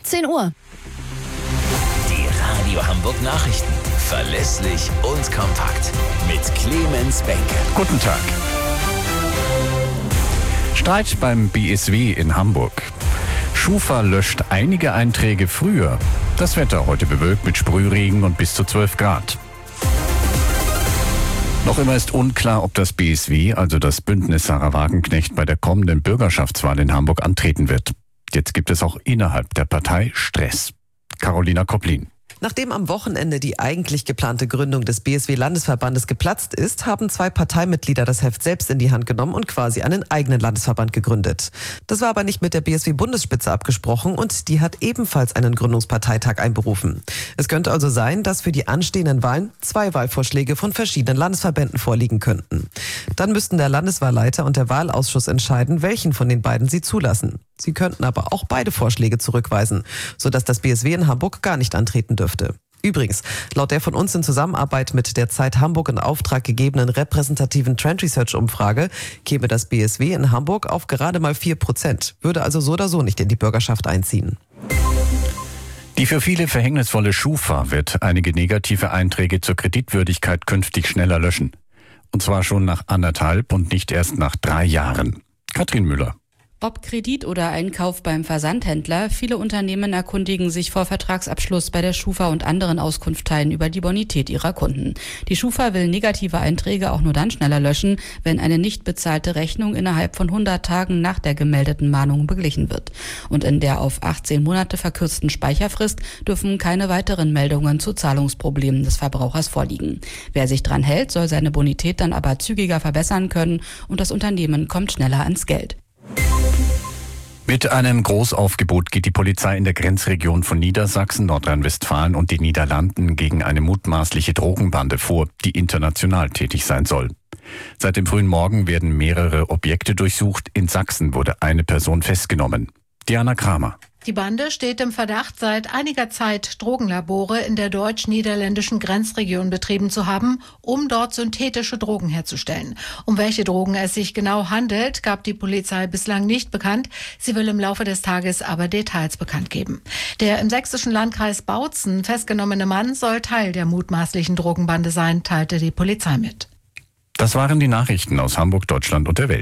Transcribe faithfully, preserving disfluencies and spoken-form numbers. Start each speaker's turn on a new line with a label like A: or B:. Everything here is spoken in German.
A: zehn Uhr.
B: Die Radio Hamburg Nachrichten. Verlässlich und kompakt. Mit Clemens Benke.
C: Guten Tag. Streit beim B S W in Hamburg. Schufa löscht einige Einträge früher. Das Wetter heute bewölkt mit Sprühregen und bis zu zwölf Grad. Noch immer ist unklar, ob das B S W, also das Bündnis Sarah Wagenknecht, bei der kommenden Bürgerschaftswahl in Hamburg antreten wird. Jetzt gibt es auch innerhalb der Partei Stress. Carolina Kopplin.
D: Nachdem am Wochenende die eigentlich geplante Gründung des B S W-Landesverbandes geplatzt ist, haben zwei Parteimitglieder das Heft selbst in die Hand genommen und quasi einen eigenen Landesverband gegründet. Das war aber nicht mit der B S W-Bundesspitze abgesprochen und die hat ebenfalls einen Gründungsparteitag einberufen. Es könnte also sein, dass für die anstehenden Wahlen zwei Wahlvorschläge von verschiedenen Landesverbänden vorliegen könnten. Dann müssten der Landeswahlleiter und der Wahlausschuss entscheiden, welchen von den beiden sie zulassen. Sie könnten aber auch beide Vorschläge zurückweisen, sodass das B S W in Hamburg gar nicht antreten dürfte. Übrigens, laut der von uns in Zusammenarbeit mit der Zeit Hamburg in Auftrag gegebenen repräsentativen Trend Research Umfrage käme das B S W in Hamburg auf gerade mal vier Prozent, würde also so oder so nicht in die Bürgerschaft einziehen.
C: Die für viele verhängnisvolle Schufa wird einige negative Einträge zur Kreditwürdigkeit künftig schneller löschen. Und zwar schon nach anderthalb und nicht erst nach drei Jahren. Katrin Müller.
E: Ob Kredit oder Einkauf beim Versandhändler, viele Unternehmen erkundigen sich vor Vertragsabschluss bei der Schufa und anderen Auskunftsteilen über die Bonität ihrer Kunden. Die Schufa will negative Einträge auch nur dann schneller löschen, wenn eine nicht bezahlte Rechnung innerhalb von hundert Tagen nach der gemeldeten Mahnung beglichen wird. Und in der auf achtzehn Monate verkürzten Speicherfrist dürfen keine weiteren Meldungen zu Zahlungsproblemen des Verbrauchers vorliegen. Wer sich dran hält, soll seine Bonität dann aber zügiger verbessern können und das Unternehmen kommt schneller ans Geld.
C: Mit einem Großaufgebot geht die Polizei in der Grenzregion von Niedersachsen, Nordrhein-Westfalen und den Niederlanden gegen eine mutmaßliche Drogenbande vor, die international tätig sein soll. Seit dem frühen Morgen werden mehrere Objekte durchsucht. In Sachsen wurde eine Person festgenommen. Diana Kramer.
F: Die Bande steht im Verdacht, seit einiger Zeit Drogenlabore in der deutsch-niederländischen Grenzregion betrieben zu haben, um dort synthetische Drogen herzustellen. Um welche Drogen es sich genau handelt, gab die Polizei bislang nicht bekannt. Sie will im Laufe des Tages aber Details bekannt geben. Der im sächsischen Landkreis Bautzen festgenommene Mann soll Teil der mutmaßlichen Drogenbande sein, teilte die Polizei mit.
C: Das waren die Nachrichten aus Hamburg, Deutschland und der Welt.